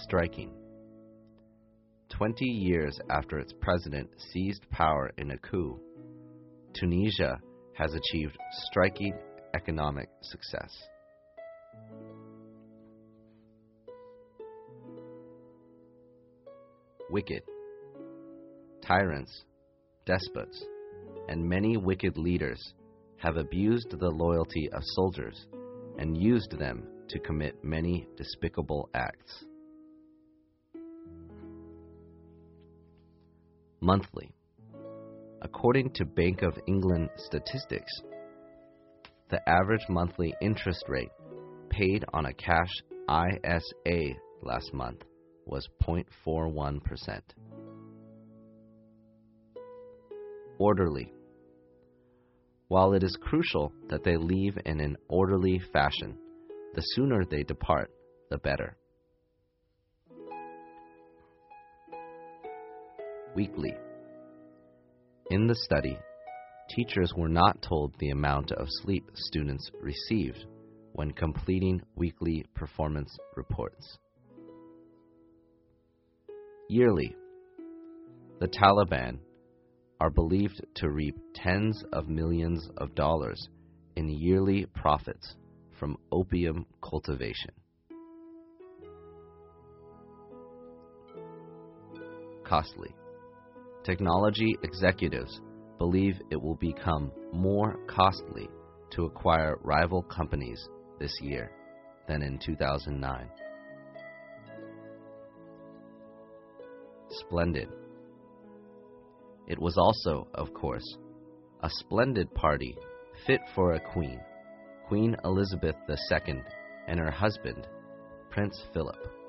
striking. 20 years after its president seized power in a coup, Tunisia has achieved striking economic success. Wicked. Tyrants, despots, and many wicked leaders have abused the loyalty of soldiers and used them to commit many despicable acts. Monthly. According to Bank of England statistics, the average monthly interest rate paid on a cash ISA last month was 0.41%. Orderly. While it is crucial that they leave in an orderly fashion, the sooner they depart, the better. Weekly. In the study, teachers were not told the amount of sleep students received when completing weekly performance reports. Yearly. The Taliban are believed to reap tens of millions of dollars in yearly profits from opium cultivation. Costly. Technology executives believe it will become more costly to acquire rival companies this year than in 2009. Splendid. It was also, of course, a splendid party fit for a queen, Queen Elizabeth II, and her husband, Prince Philip.